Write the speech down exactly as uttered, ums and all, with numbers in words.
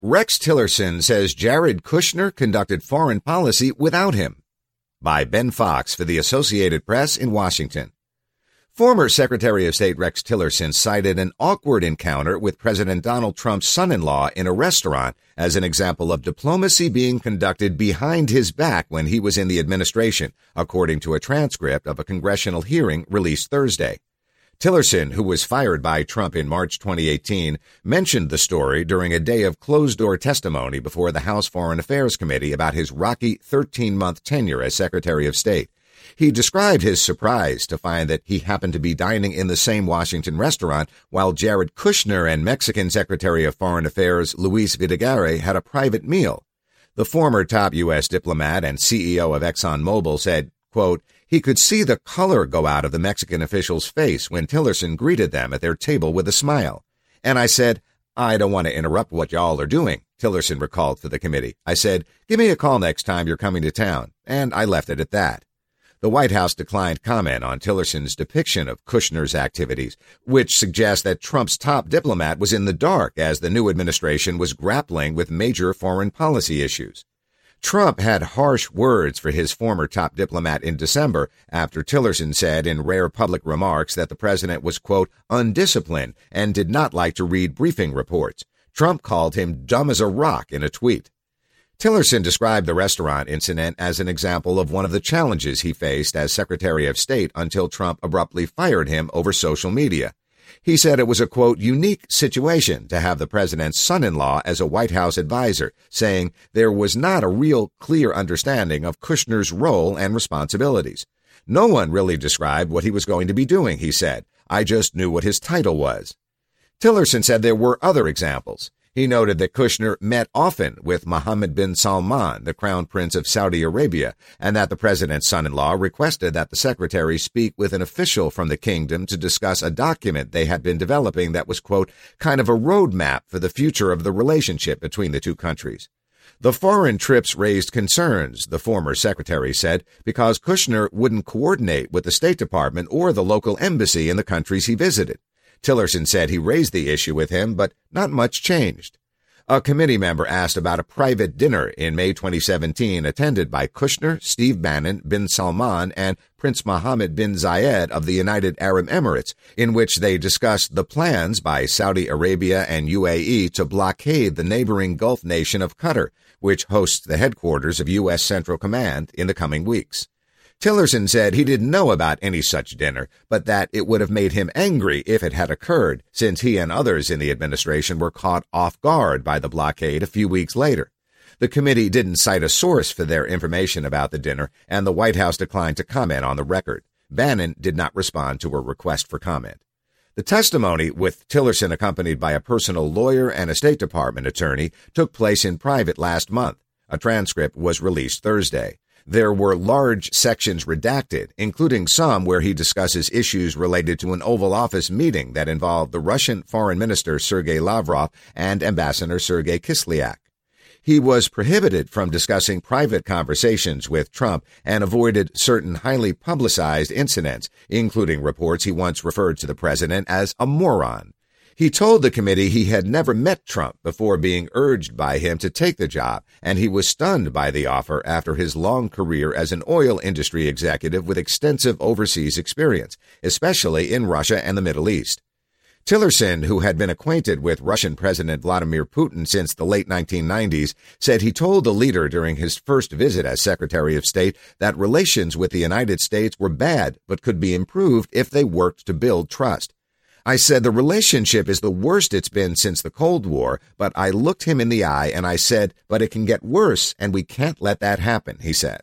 Rex Tillerson says Jared Kushner conducted foreign policy without him. By Ben Fox for the Associated Press in Washington. Former Secretary of State Rex Tillerson cited an awkward encounter with President Donald Trump's son-in-law in a restaurant as an example of diplomacy being conducted behind his back when he was in the administration, according to a transcript of a congressional hearing released Thursday. Tillerson, who was fired by Trump in March twenty eighteen, mentioned the story during a day of closed-door testimony before the House Foreign Affairs Committee about his rocky thirteen-month tenure as Secretary of State. He described his surprise to find that he happened to be dining in the same Washington restaurant while Jared Kushner and Mexican Secretary of Foreign Affairs Luis Videgaray had a private meal. The former top U S diplomat and C E O of ExxonMobil said, quote, he could see the color go out of the Mexican official's face when Tillerson greeted them at their table with a smile. And I said, I don't want to interrupt what y'all are doing, Tillerson recalled for the committee. I said, give me a call next time you're coming to town. And I left it at that. The White House declined comment on Tillerson's depiction of Kushner's activities, which suggests that Trump's top diplomat was in the dark as the new administration was grappling with major foreign policy issues. Trump had harsh words for his former top diplomat in December after Tillerson said in rare public remarks that the president was, quote, undisciplined and did not like to read briefing reports. Trump called him dumb as a rock in a tweet. Tillerson described the restaurant incident as an example of one of the challenges he faced as Secretary of State until Trump abruptly fired him over social media. He said it was a, quote, unique situation to have the president's son-in-law as a White House advisor, saying there was not a real clear understanding of Kushner's role and responsibilities. No one really described what he was going to be doing, he said. I just knew what his title was. Tillerson said there were other examples. He noted that Kushner met often with Mohammed bin Salman, the Crown Prince of Saudi Arabia, and that the president's son-in-law requested that the secretary speak with an official from the kingdom to discuss a document they had been developing that was, quote, kind of a roadmap for the future of the relationship between the two countries. The foreign trips raised concerns, the former secretary said, because Kushner wouldn't coordinate with the State Department or the local embassy in the countries he visited. Tillerson said he raised the issue with him, but not much changed. A committee member asked about a private dinner in May twenty seventeen attended by Kushner, Steve Bannon, bin Salman, and Prince Mohammed bin Zayed of the United Arab Emirates, in which they discussed the plans by Saudi Arabia and U A E to blockade the neighboring Gulf nation of Qatar, which hosts the headquarters of U S Central Command, in the coming weeks. Tillerson said he didn't know about any such dinner, but that it would have made him angry if it had occurred, since he and others in the administration were caught off guard by the blockade a few weeks later. The committee didn't cite a source for their information about the dinner, and the White House declined to comment on the record. Bannon did not respond to a request for comment. The testimony, with Tillerson accompanied by a personal lawyer and a State Department attorney, took place in private last month. A transcript was released Thursday. There were large sections redacted, including some where he discusses issues related to an Oval Office meeting that involved the Russian Foreign Minister Sergei Lavrov and Ambassador Sergei Kislyak. He was prohibited from discussing private conversations with Trump and avoided certain highly publicized incidents, including reports he once referred to the president as a moron. He told the committee he had never met Trump before being urged by him to take the job, and he was stunned by the offer after his long career as an oil industry executive with extensive overseas experience, especially in Russia and the Middle East. Tillerson, who had been acquainted with Russian President Vladimir Putin since the late nineteen nineties, said he told the leader during his first visit as Secretary of State that relations with the United States were bad but could be improved if they worked to build trust. I said the relationship is the worst it's been since the Cold War, but I looked him in the eye and I said, but it can get worse and we can't let that happen, he said.